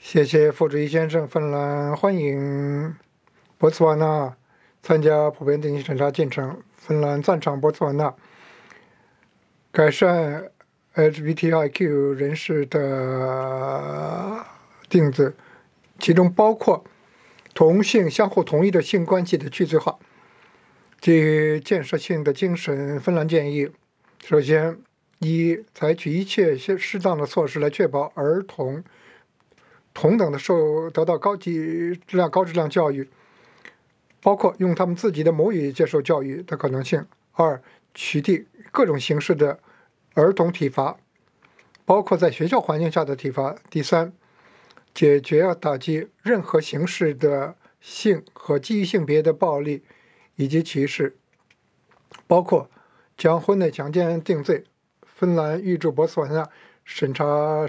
谢谢傅主义先生。芬兰欢迎博茨瓦纳参加普遍定期审查进程。芬兰赞成博茨瓦纳改善 LGBTIQ 人士的定罪，其中包括同性相互同意的性关系的去罪化。基于建设性的精神，芬兰建议：首先，一、采取一切适当的措施来确保儿童同等的得到高质量教育，包括用他们自己的母语接受教育的可能性。二、取缔各种形式的儿童体罚，包括在学校环境下的体罚。第三，解决打击任何形式的性和基于性别的暴力以及歧视，包括将婚内强奸定罪。芬兰预祝博茨瓦纳审查